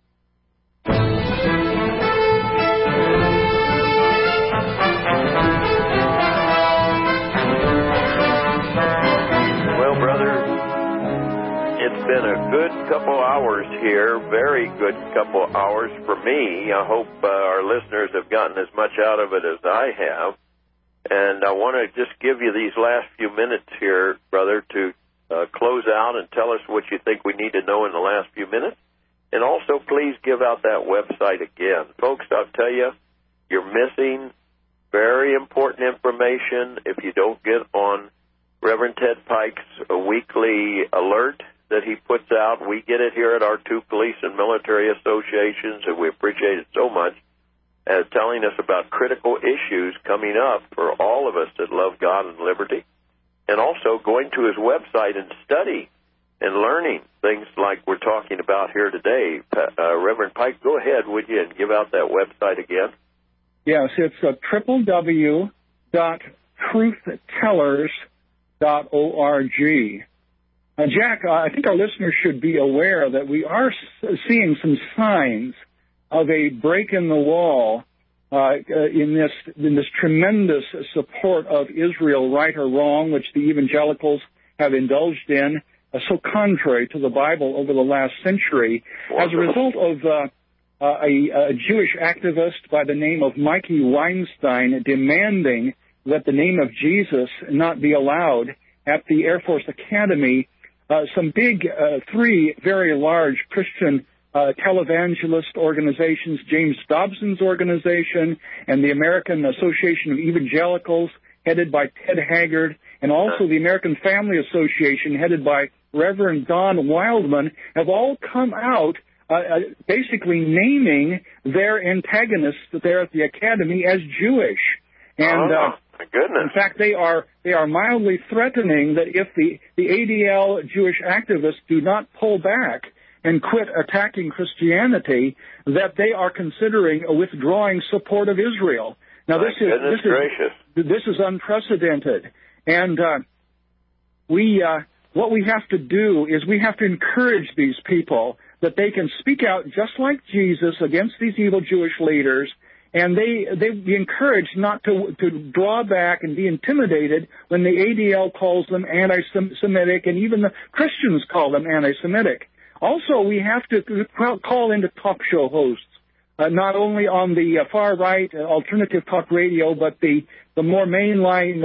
Been a good couple hours here, very good couple hours for me. I hope our listeners have gotten as much out of it as I have. And I want to just give you these last few minutes here, brother, to close out and tell us what you think we need to know in the last few minutes. And also, please give out that website again. Folks, I'll tell you, you're missing very important information if you don't get on Reverend Ted Pike's weekly alert that he puts out. We get it here at our two police and military associations, and we appreciate it so much, as telling us about critical issues coming up for all of us that love God and liberty. and also going to his website and study and learning things like we're talking about here today. Reverend Pike, go ahead, would you, and give out that website again? Yes, it's www.truthtellers.org. Jack, I think our listeners should be aware that we are seeing some signs of a break in the wall in this tremendous support of Israel, right or wrong, which the evangelicals have indulged in, so contrary to the Bible over the last century. As a result of a Jewish activist by the name of Mikey Weinstein demanding that the name of Jesus not be allowed at the Air Force Academy, some big, three very large Christian televangelist organizations, James Dobson's organization and the American Association of Evangelicals, headed by Ted Haggard, and also the American Family Association, headed by Reverend Don Wildman, have all come out basically naming their antagonists there at the Academy as Jewish. And my goodness. In fact, they are mildly threatening that if the ADL Jewish activists do not pull back and quit attacking Christianity, that they are considering a withdrawing support of Israel. Now, this is unprecedented, and what we have to do is we have to encourage these people that they can speak out just like Jesus against these evil Jewish leaders, and they be encouraged not to draw back and be intimidated when the ADL calls them anti-Semitic, and even the Christians call them anti-Semitic. Also, we have to call into talk show hosts, not only on the far right alternative talk radio, but the more mainline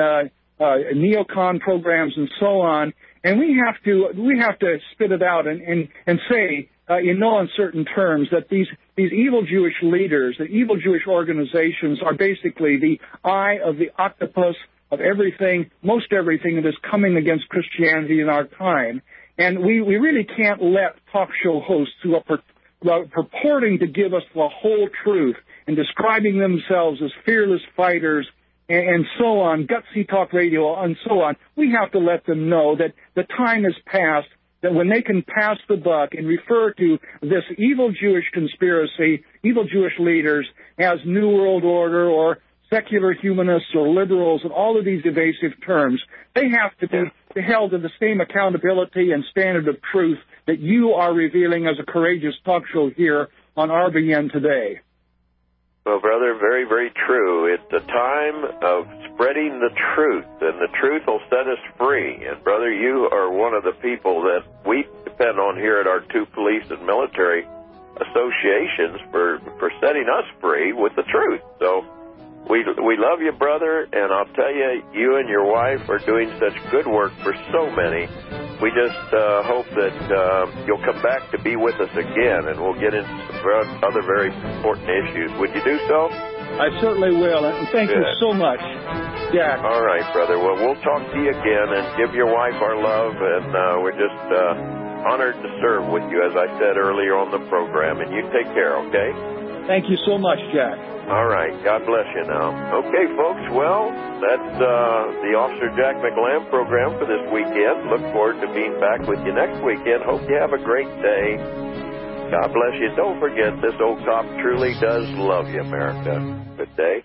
neocon programs and so on. And we have to spit it out and say in no uncertain terms that these evil Jewish leaders, the evil Jewish organizations, are basically the eye of the octopus of everything, most everything that is coming against Christianity in our time. And we really can't let talk show hosts who are purporting to give us the whole truth and describing themselves as fearless fighters and so on, gutsy talk radio and so on, we have to let them know that the time has passed, that when they can pass the buck and refer to this evil Jewish conspiracy, evil Jewish leaders as New World Order or secular humanists or liberals and all of these evasive terms, they have to be held to the same accountability and standard of truth that you are revealing as a courageous talk show here on RBN today. Well, brother, very, very true. It's a time of spreading the truth, and the truth will set us free. And, brother, you are one of the people that we depend on here at our two police and military associations for setting us free with the truth. So we love you, brother, and I'll tell you, you and your wife are doing such good work for so many. We just hope that you'll come back to be with us again, and we'll get into some other very important issues. Would you do so? I certainly will, and thank you so much, Jack. All right, brother. Well, we'll talk to you again, and give your wife our love, and we're just honored to serve with you, as I said earlier on the program, and you take care, okay? Thank you so much, Jack. All right. God bless you now. Okay, folks. Well, that's the Officer Jack McLamb program for this weekend. Look forward to being back with you next weekend. Hope you have a great day. God bless you. Don't forget, this old cop truly does love you, America. Good day.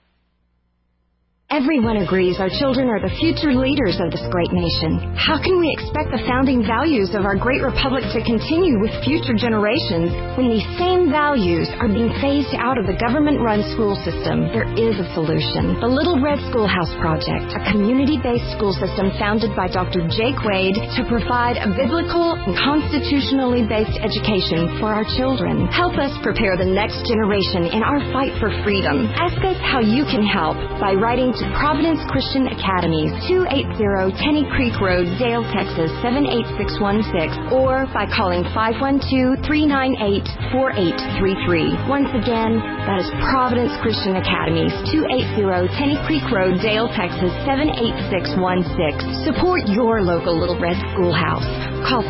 Everyone agrees our children are the future leaders of this great nation. How can we expect the founding values of our great republic to continue with future generations when these same values are being phased out of the government-run school system? There is a solution. The Little Red Schoolhouse Project, a community-based school system founded by Dr. Jake Wade to provide a biblical and constitutionally based education for our children. Help us prepare the next generation in our fight for freedom. Ask us how you can help by writing to Providence Christian Academies, 280 Tenney Creek Road, Dale, Texas, 78616, or by calling 512-398-4833. Once again, that is Providence Christian Academies, 280 Tenney Creek Road, Dale, Texas, 78616. Support your local Little Red Schoolhouse. Call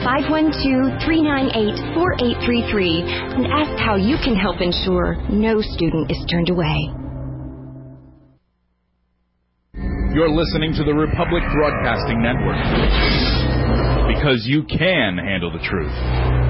512-398-4833 and ask how you can help ensure no student is turned away. You're listening to the Republic Broadcasting Network. Because you can handle the truth.